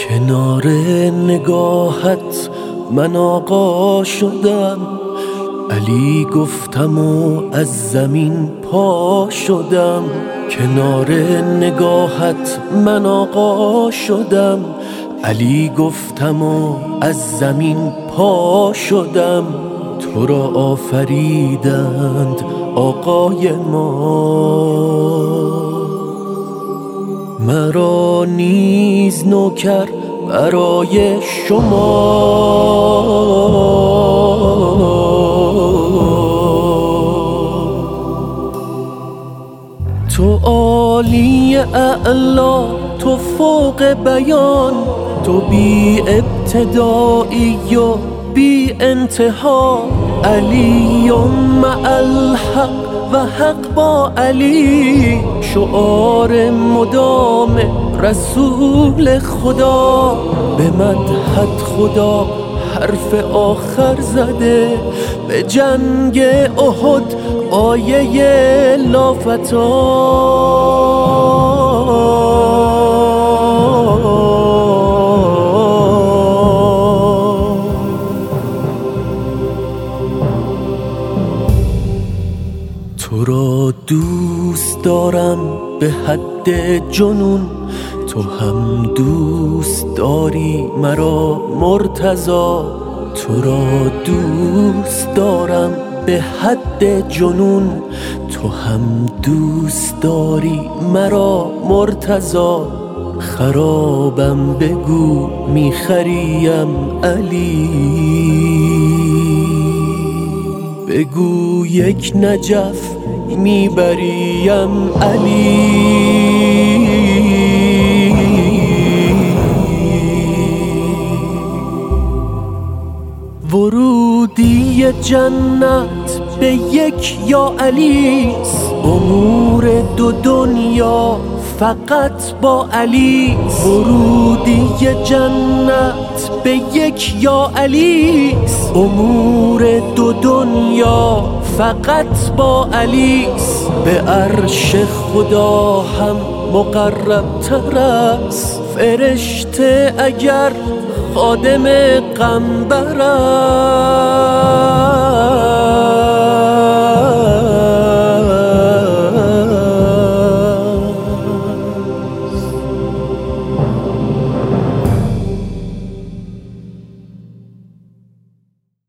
کنار نگاهت من آقا شدم، علی گفتم و از زمین پا شدم. کنار نگاهت من آقا شدم، علی گفتم و از زمین پا شدم. تو را آفریدند آقای ما، مرا نیز نوکر برای شما. تو عالی اعلا، تو فوق بیان، تو بی ابتدایی و بی انتها. علی مع الحق و حق با علی، شعار مدام رسول خدا. به مدحت خدا حرف آخر زده، به جنگ احد آیه لافتا. تو را دوست دارم به حد جنون، تو هم دوست داری مرا مرتضی. تو را دوست دارم به حد جنون، تو هم دوست داری مرا مرتضی. خرابم بگو میخریم علی، بگو یک نجف میبریم علی. ورودی جنت به یک یا علیست، امور دو دنیا فقط با علیست. ورودی جنت به یک یا علیست، امور دو دنیا فقط با علیست. به عرش خدا هم مقرب تر است، فرشته اگر خادم قنبر است.